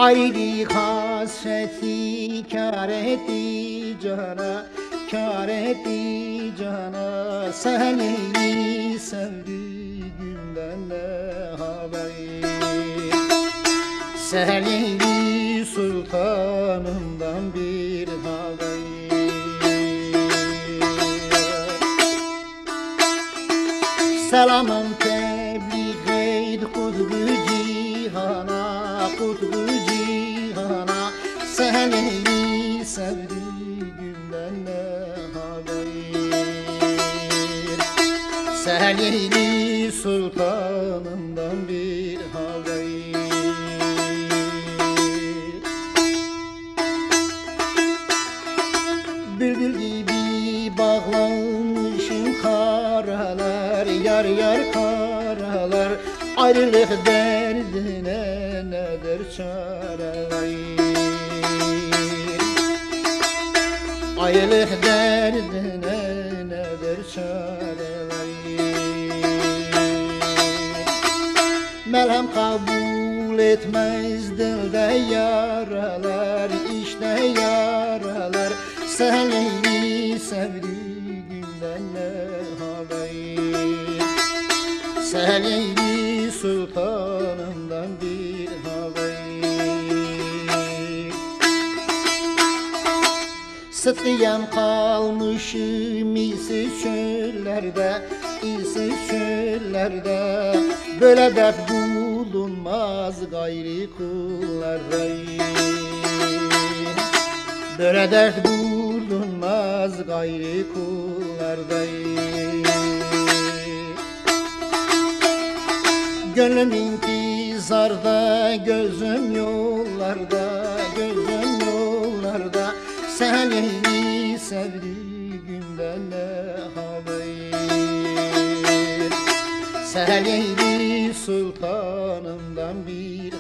Ayrılık hasreti kâr etti cana, kâr etti cana. Seni sevdiğimden ne haber? Seni sultanımdan bir haber. Selamım tebliğ et kutbu cihana, kutbu cihana. Seni sevdiğimden ne haber? Seni sultanımdan bir haber. Bülbül gibi bağlanmışım karalar, yar yar karalar. Ayrılık derdine nedir çareler? Ayrılık derdine nedir çareler? Melhem kabul etmez dilde yaralar, işte yaralar. Seni sevdiğimden ne haber? Seni sultanımdan bir haber. Sıtlayan kalmışım ilsiz çöllerde, ilsiz çöllerde. Böyle dert bulunmaz gayri kullarda. Böyle dert bulunmaz gayri kullarda. Gönlüm intizarda, gözüm yollarda, gözüm yollarda. Seni sevdiğimden ne haber? Seni sultanımdan bir